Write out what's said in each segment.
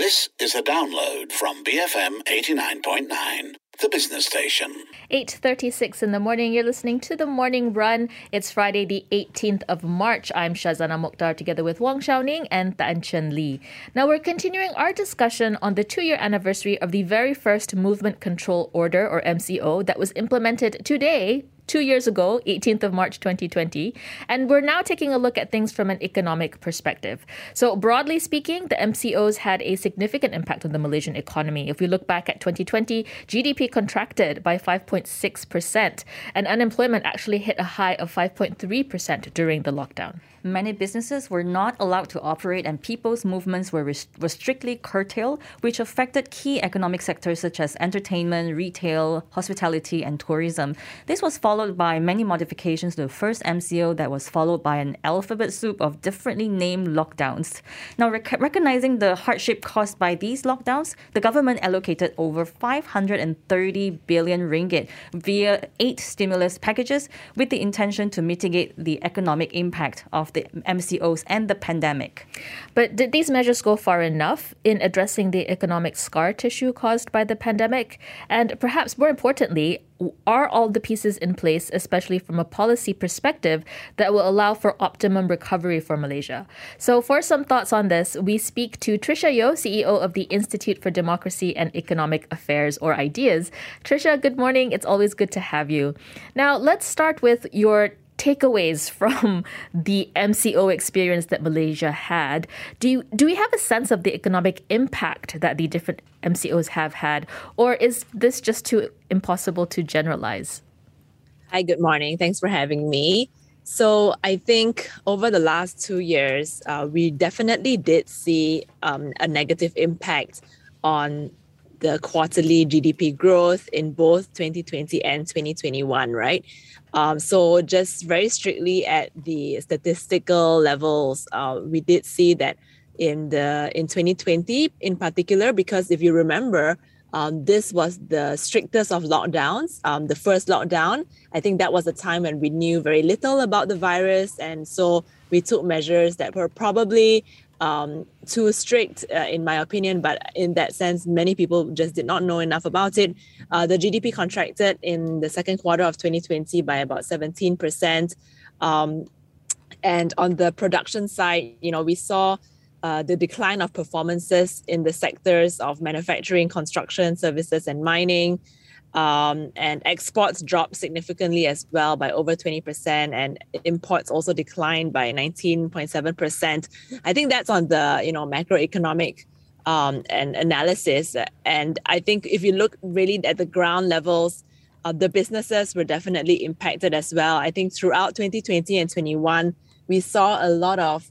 This is a download from BFM 89.9, the business station. 8:36 in the morning. You're listening to The Morning Run. It's Friday, the 18th of March. I'm Shazana Mokhtar together with Wong Xiaoning and Tan Chen Lee. Now, we're continuing our discussion on the 2-year anniversary of the very first Movement Control Order, or MCO, that was implemented today, 2 years ago, 18th of March 2020, and we're now taking a look at things from an economic perspective. So broadly speaking, the MCOs had a significant impact on the Malaysian economy. If we look back at 2020, GDP contracted by 5.6%, and unemployment actually hit a high of 5.3% during the lockdown. Many businesses were not allowed to operate and people's movements were strictly curtailed, which affected key economic sectors such as entertainment, retail, hospitality, and tourism. This was followed by many modifications to the first MCO that was followed by an alphabet soup of differently named lockdowns. Now, recognizing the hardship caused by these lockdowns, the government allocated over 530 billion ringgit via 8 stimulus packages with the intention to mitigate the economic impact of the MCOs and the pandemic. But did these measures go far enough in addressing the economic scar tissue caused by the pandemic? And perhaps more importantly, are all the pieces in place, especially from a policy perspective, that will allow for optimum recovery for Malaysia? So for some thoughts on this, we speak to Tricia Yeo, CEO of the Institute for Democracy and Economic Affairs, or IDEAS. Tricia, good morning. It's always good to have you. Now, let's start with your takeaways from the MCO experience that Malaysia had. Do we have a sense of the economic impact that the different MCOs have had, or is this just too impossible to generalize? Hi, good morning. Thanks for having me. So I think over the last 2 years, we definitely did see a negative impact on the quarterly GDP growth in both 2020 and 2021, right? So just very strictly at the statistical levels, we did see that in 2020 in particular, because if you remember, this was the strictest of lockdowns. The first lockdown, I think that was a time when we knew very little about the virus. And so we took measures that were probably too strict, in my opinion, but in that sense, many people just did not know enough about it. The GDP contracted in the second quarter of 2020 by about 17%. And on the production side, we saw the decline of performances in the sectors of manufacturing, construction, services, and mining. And exports dropped significantly as well by over 20%, and imports also declined by 19.7%. I think that's on the macroeconomic and analysis. And I think if you look really at the ground levels, the businesses were definitely impacted as well. I think throughout 2020 and 21, we saw a lot of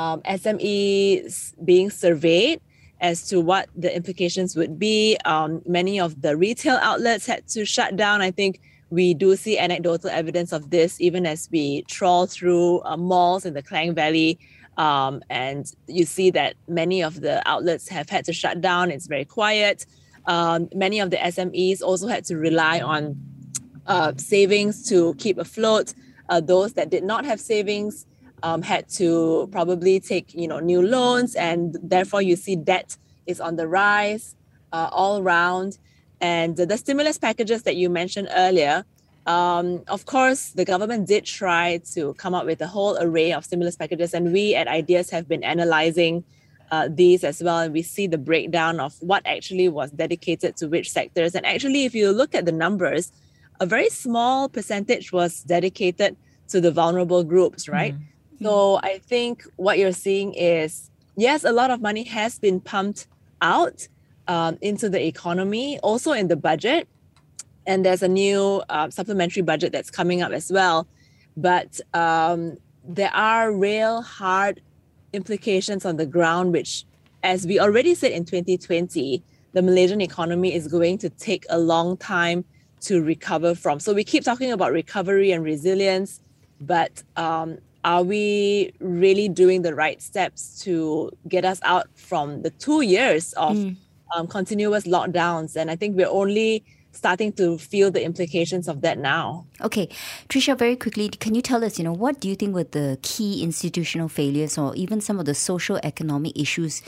SMEs being surveyed as to what the implications would be. Many of the retail outlets had to shut down. I think we do see anecdotal evidence of this even as we trawl through malls in the Klang Valley. And you see that many of the outlets have had to shut down. It's very quiet. Many of the SMEs also had to rely on savings to keep afloat. Those that did not have savings had to probably take new loans, and therefore you see debt is on the rise all around. And the stimulus packages that you mentioned earlier, of course, the government did try to come up with a whole array of stimulus packages, and we at IDEAS have been analyzing these as well, and we see the breakdown of what actually was dedicated to which sectors. And actually, if you look at the numbers, a very small percentage was dedicated to the vulnerable groups, right? So I think what you're seeing is, yes, a lot of money has been pumped out into the economy, also in the budget. And there's a new supplementary budget that's coming up as well. But there are real hard implications on the ground, which, as we already said in 2020, the Malaysian economy is going to take a long time to recover from. So we keep talking about recovery and resilience, but are we really doing the right steps to get us out from the 2 years of continuous lockdowns? And I think we're only starting to feel the implications of that now. Okay, Trisha, very quickly, can you tell us, what do you think were the key institutional failures or even some of the social economic issues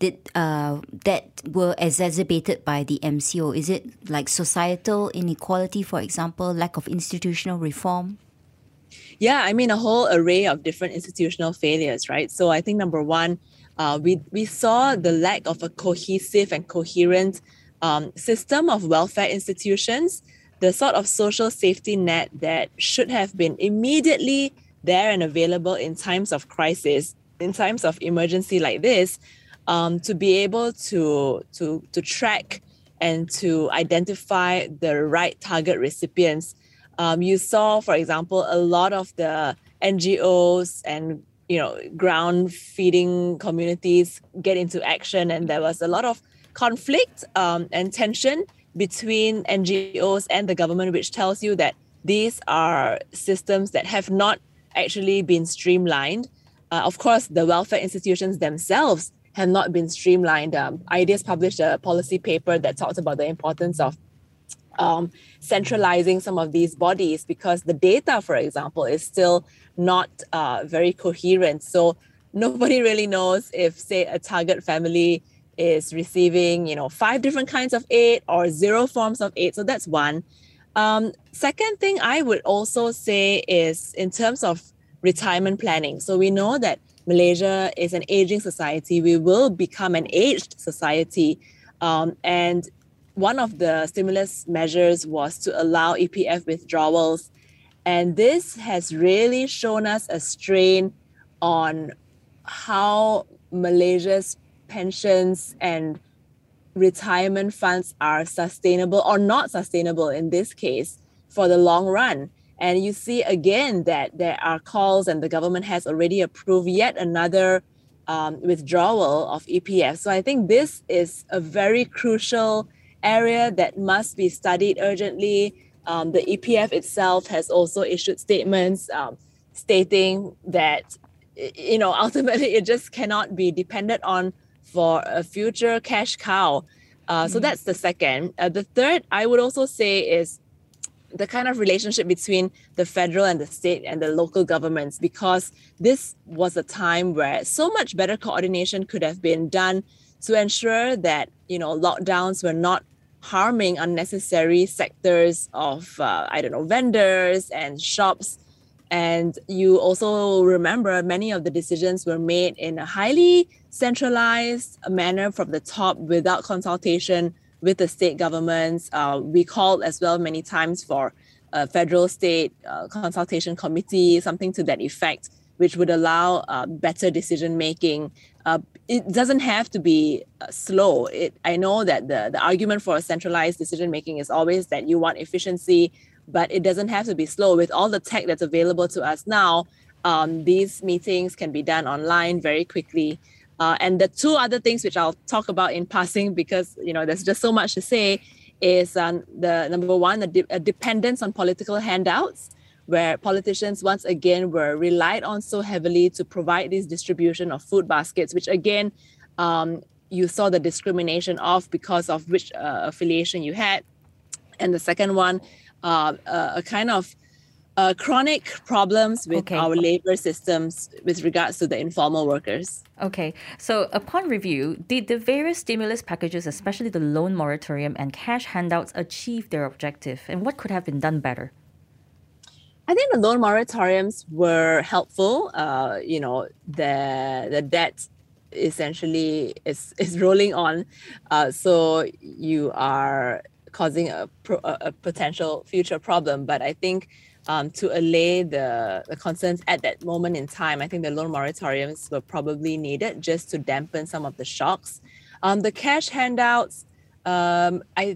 that were exacerbated by the MCO? Is it like societal inequality, for example, lack of institutional reform? Yeah, I mean, a whole array of different institutional failures, right? So I think number one, we saw the lack of a cohesive and coherent system of welfare institutions, the sort of social safety net that should have been immediately there and available in times of crisis, in times of emergency like this, to be able to track and to identify the right target recipients. You saw, for example, a lot of the NGOs and ground feeding communities get into action, and there was a lot of conflict and tension between NGOs and the government, which tells you that these are systems that have not actually been streamlined. Of course, the welfare institutions themselves have not been streamlined. IDEAS published a policy paper that talks about the importance of centralizing some of these bodies, because the data, for example, is still not very coherent. So nobody really knows if, say, a target family is receiving, 5 different kinds of aid or 0 forms of aid. So that's one. Second thing I would also say is in terms of retirement planning. So we know that Malaysia is an aging society. We will become an aged society. And one of the stimulus measures was to allow EPF withdrawals. And this has really shown us a strain on how Malaysia's pensions and retirement funds are sustainable or not sustainable in this case for the long run. And you see again that there are calls, and the government has already approved yet another withdrawal of EPF. So I think this is a very crucial area that must be studied urgently. The EPF itself has also issued statements stating that, ultimately it just cannot be depended on for a future cash cow. So that's the second. The third, I would also say, is the kind of relationship between the federal and the state and the local governments, because this was a time where so much better coordination could have been done to ensure that, lockdowns were not harming unnecessary sectors of, vendors and shops. And you also remember many of the decisions were made in a highly centralized manner from the top without consultation with the state governments. We called as well many times for a federal state consultation committee, something to that effect, which would allow better decision making. It doesn't have to be slow. I know that the argument for centralized decision making is always that you want efficiency, but it doesn't have to be slow. With all the tech that's available to us now, these meetings can be done online very quickly. And the 2 other things which I'll talk about in passing, because there's just so much to say, is the number one, a dependence on political handouts, where politicians once again were relied on so heavily to provide this distribution of food baskets, which again, you saw the discrimination of because of which affiliation you had. And the second one, a kind of chronic problems with our labor systems with regards to the informal workers. Okay, so upon review, did the various stimulus packages, especially the loan moratorium and cash handouts, achieve their objective? And what could have been done better? I think the loan moratoriums were helpful. The debt essentially is rolling on. So you are causing a potential future problem. But I think to allay the concerns at that moment in time, I think the loan moratoriums were probably needed just to dampen some of the shocks. The cash handouts, prior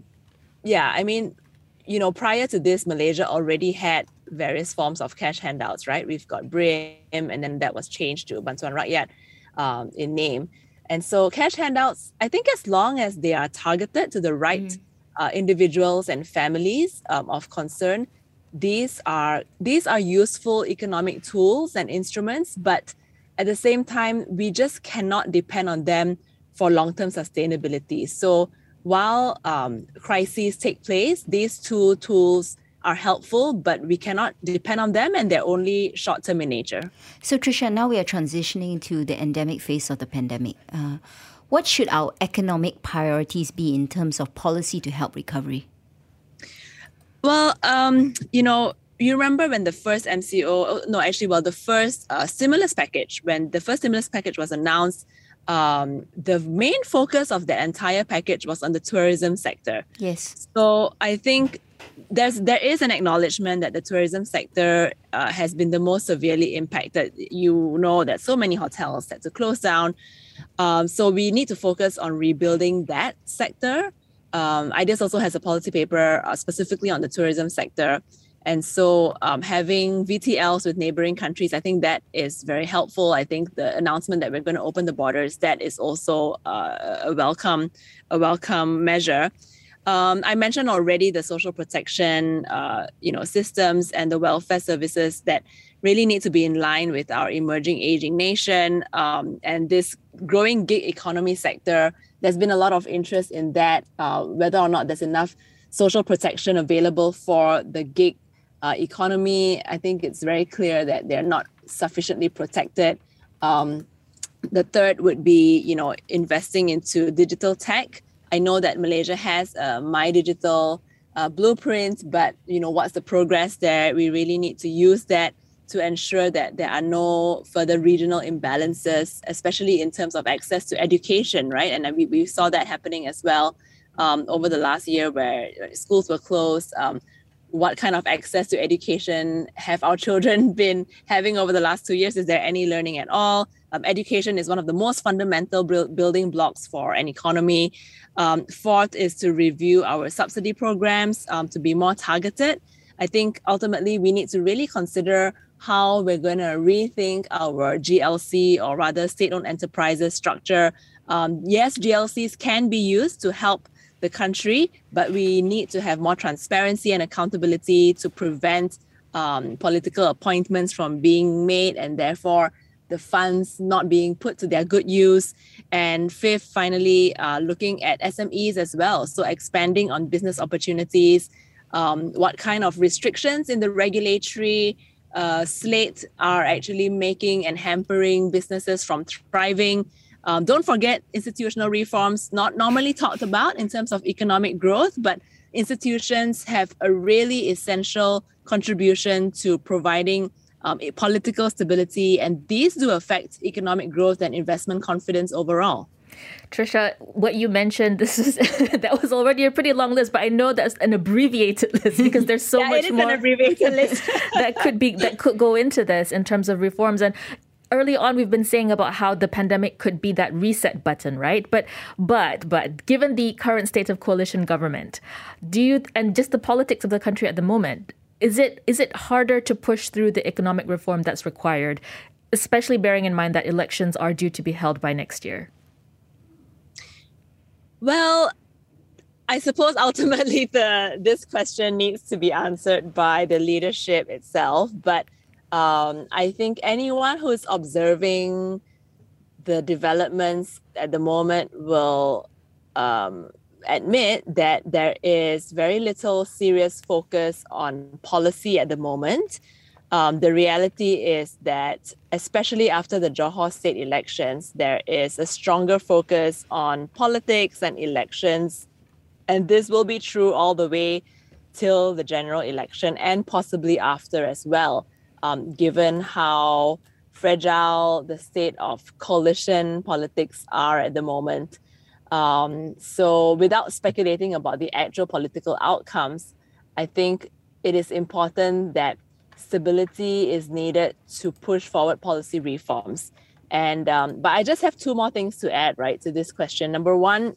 to this, Malaysia already had various forms of cash handouts, right? We've got BRIM, and then that was changed to Bantuan Rakyat in name. And so cash handouts, I think as long as they are targeted to the right individuals and families of concern, these are useful economic tools and instruments, but at the same time, we just cannot depend on them for long-term sustainability. So while crises take place, these two tools are helpful, but we cannot depend on them, and they're only short-term in nature. So, Trisha, now we are transitioning to the endemic phase of the pandemic. What should our economic priorities be in terms of policy to help recovery? Well, you remember when the first the first stimulus package, when the first stimulus package was announced, the main focus of the entire package was on the tourism sector. Yes. So I think there is an acknowledgement that the tourism sector has been the most severely impacted. You know that so many hotels had to close down. So we need to focus on rebuilding that sector. IDEAS also has a policy paper specifically on the tourism sector. And so having VTLs with neighboring countries, I think that is very helpful. I think the announcement that we're going to open the borders, that is also a welcome measure. I mentioned already the social protection, systems and the welfare services that really need to be in line with our emerging aging nation. And this growing gig economy sector, there's been a lot of interest in that, whether or not there's enough social protection available for the gig economy. I think it's very clear that they're not sufficiently protected. The third would be, investing into digital tech. I know that Malaysia has a My Digital blueprint, but what's the progress there? We really need to use that to ensure that there are no further regional imbalances, especially in terms of access to education, right? And we saw that happening as well over the last year where schools were closed. What kind of access to education have our children been having over the last 2 years? Is there any learning at all? Education is one of the most fundamental building blocks for an economy. Fourth is to review our subsidy programs to be more targeted. I think ultimately we need to really consider how we're going to rethink our GLC, or rather state-owned enterprises structure. Yes, GLCs can be used to help the country, but we need to have more transparency and accountability to prevent political appointments from being made, and therefore the funds not being put to their good use. And fifth, finally, looking at SMEs as well. So expanding on business opportunities, what kind of restrictions in the regulatory slate are actually making and hampering businesses from thriving. Don't forget institutional reforms, not normally talked about in terms of economic growth, but institutions have a really essential contribution to providing political stability, and these do affect economic growth and investment confidence overall. Trisha, what you mentioned, that was already a pretty long list, but I know that's an abbreviated list because there's so much more an abbreviated list that could go into this in terms of reforms. And early on, we've been saying about how the pandemic could be that reset button, right? But given the current state of coalition government, and just the politics of the country at the moment, is it harder to push through the economic reform that's required, especially bearing in mind that elections are due to be held by next year? Well, I suppose ultimately this question needs to be answered by the leadership itself. But I think anyone who is observing the developments at the moment will admit that there is very little serious focus on policy at the moment. The reality is that, especially after the Johor state elections, there is a stronger focus on politics and elections. And this will be true all the way till the general election and possibly after as well, given how fragile the state of coalition politics are at the moment. So without speculating about the actual political outcomes, I think it is important that stability is needed to push forward policy reforms. And but I just have two more things to add, right, to this question. Number one,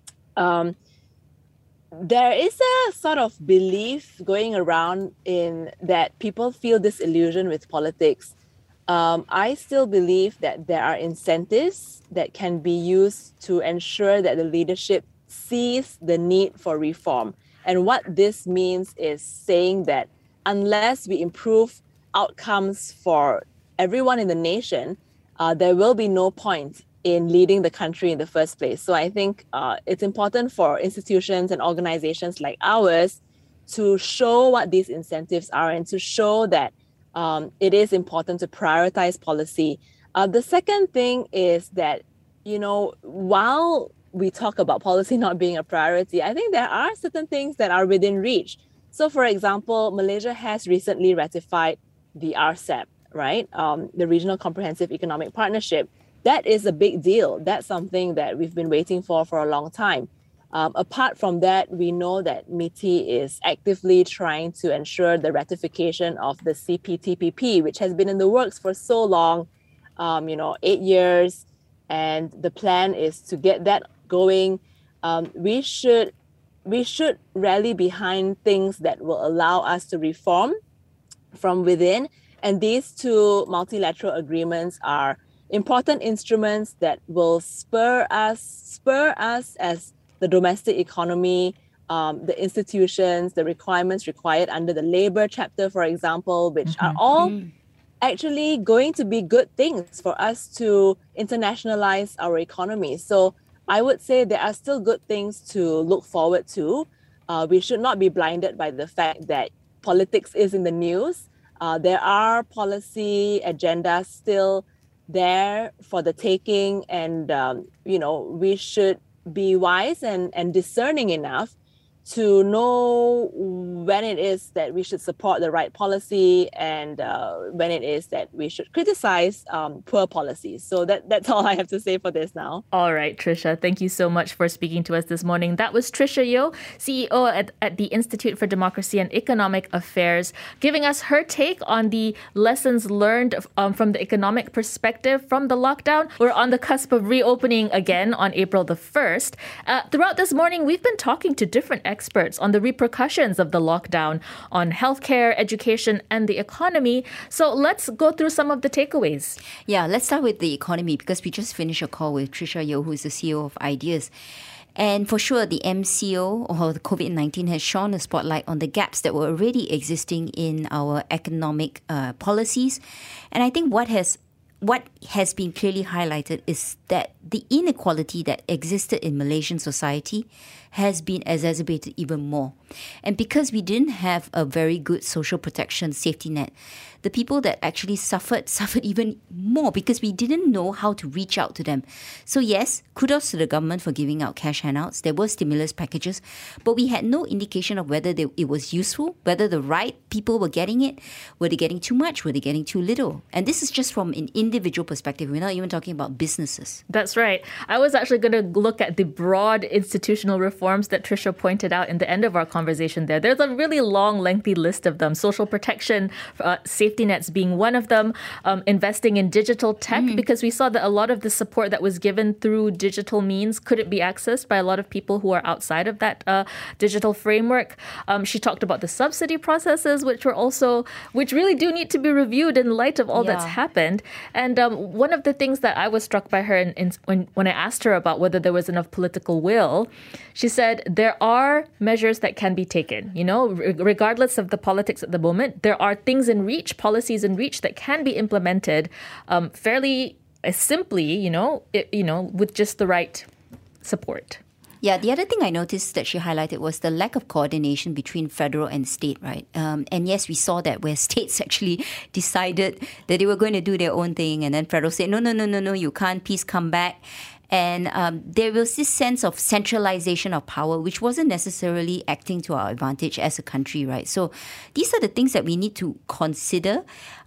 there is a sort of belief going around in that people feel disillusioned with politics. I still believe that there are incentives that can be used to ensure that the leadership sees the need for reform. And what this means is saying that unless we improve outcomes for everyone in the nation, there will be no point in leading the country in the first place. So I think it's important for institutions and organizations like ours to show what these incentives are and to show that it is important to prioritize policy. The second thing is that, while we talk about policy not being a priority, I think there are certain things that are within reach. So, for example, Malaysia has recently ratified the RCEP, right? The Regional Comprehensive Economic Partnership. That is a big deal. That's something that we've been waiting for a long time. Apart from that, we know that MITI is actively trying to ensure the ratification of the CPTPP, which has been in the works for so long, 8 years. And the plan is to get that going. We should rally behind things that will allow us to reform from within. And these two multilateral agreements are important instruments that will spur us as the domestic economy, the institutions, the requirements required under the labor chapter, for example, which are all actually going to be good things for us to internationalize our economy. So I would say there are still good things to look forward to. We should not be blinded by the fact that politics is in the news. There are policy agendas still there for the taking, and we should be wise and discerning enough to know when it is that we should support the right policy and when it is that we should criticize poor policies. So that's all I have to say for this now. All right, Trisha, thank you so much for speaking to us this morning. That was Trisha Yeo, CEO at the Institute for Democracy and Economic Affairs, giving us her take on the lessons learned from the economic perspective from the lockdown. We're on the cusp of reopening again on April the 1st. Throughout this morning, we've been talking to different experts on the repercussions of the lockdown on healthcare, education, and the economy. So let's go through some of the takeaways. Yeah, let's start with the economy because we just finished a call with Trisha Yeo, who is the CEO of Ideas. And for sure, the MCO or the COVID-19 has shone a spotlight on the gaps that were already existing in our economic policies. And I think what has been clearly highlighted is that the inequality that existed in Malaysian society has been exacerbated even more. And because we didn't have a very good social protection safety net, the people that actually suffered even more because we didn't know how to reach out to them. So yes, kudos to the government for giving out cash handouts. There were stimulus packages, but we had no indication of whether it was useful, whether the right people were getting it. Were they getting too much? Were they getting too little? And this is just from an individual perspective. We're not even talking about businesses. That's right. I was actually going to look at the broad institutional reforms that Trisha pointed out in the end of our conversation there. There's a really long, lengthy list of them. Social protection, safety nets being one of them, investing in digital tech, because we saw that a lot of the support that was given through digital means couldn't be accessed by a lot of people who are outside of that digital framework. She talked about the subsidy processes, which really do need to be reviewed in light of all that's happened. And one of the things that I was struck by her when I asked her about whether there was enough political will, she said there are measures that can be taken. Regardless of the politics at the moment, there are things in reach, policies in reach that can be implemented fairly simply, with just the right support. Yeah, the other thing I noticed that she highlighted was the lack of coordination between federal and state, right? And yes, we saw that where states actually decided that they were going to do their own thing and then federal said, no, you can't, please come back. And there was this sense of centralization of power, which wasn't necessarily acting to our advantage as a country, right? So these are the things that we need to consider.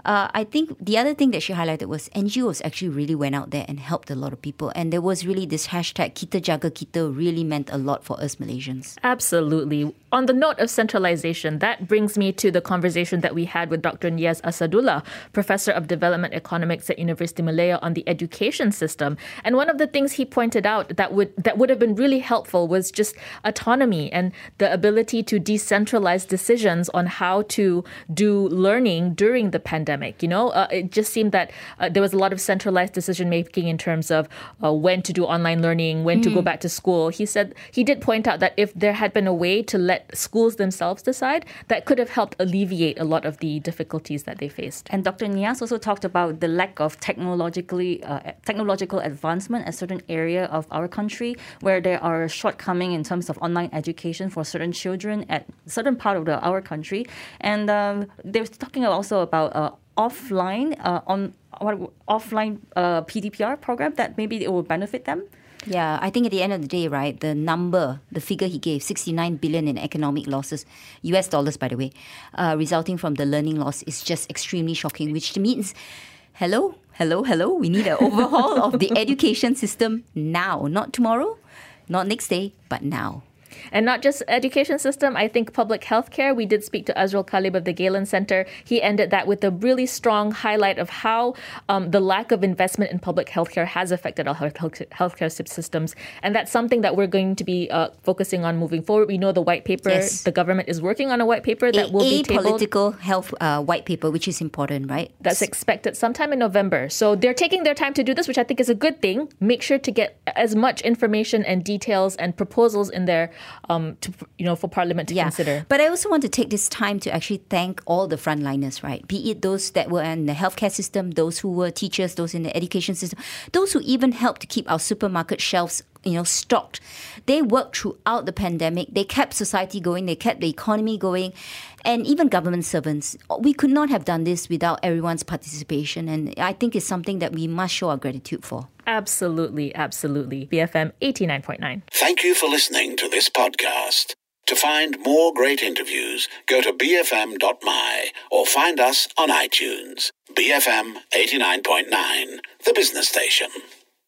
I think the other thing that she highlighted was NGOs actually really went out there and helped a lot of people. And there was really this hashtag, Kita Jaga Kita, really meant a lot for us Malaysians. Absolutely. On the note of centralization, that brings me to the conversation that we had with Dr. Niaz Asadullah, Professor of Development Economics at University Malaya, on the education system. And one of the things he pointed out that would have been really helpful was just autonomy and the ability to decentralize decisions on how to do learning during the pandemic. pandemic. It just seemed that there was a lot of centralized decision making in terms of when to do online learning, when to go back to school. He said he did point out that if there had been a way to let schools themselves decide, that could have helped alleviate a lot of the difficulties that they faced. And Dr. Nias also talked about the lack of technological advancement at certain area of our country, where there are shortcomings in terms of online education for certain children at certain part of our country. And they were talking also about offline PDPR program that maybe it will benefit them. Yeah, I think at the end of the day, right, the figure he gave, 69 billion in economic losses, US dollars, by the way, resulting from the learning loss is just extremely shocking, which means, hello, we need an overhaul of the education system now, not tomorrow, not next day, but now. And not just education system, I think public healthcare. We did speak to Azrul Khalib of the Galen Center. He ended that with a really strong highlight of how the lack of investment in public healthcare has affected our healthcare systems. And that's something that we're going to be focusing on moving forward. We know the white paper, yes. The government is working on a white paper that will be tabled. A political health white paper, which is important, right? That's expected sometime in November. So they're taking their time to do this, which I think is a good thing. Make sure to get as much information and details and proposals in there for Parliament to consider. But I also want to take this time to actually thank all the frontliners, right? Be it those that were in the healthcare system, those who were teachers, those in the education system, those who even helped to keep our supermarket shelves stocked. They worked throughout the pandemic. They kept society going. They kept the economy going. And even government servants. We could not have done this without everyone's participation. And I think it's something that we must show our gratitude for. Absolutely, absolutely. BFM 89.9. Thank you for listening to this podcast. To find more great interviews, go to bfm.my or find us on iTunes. BFM 89.9, the business station.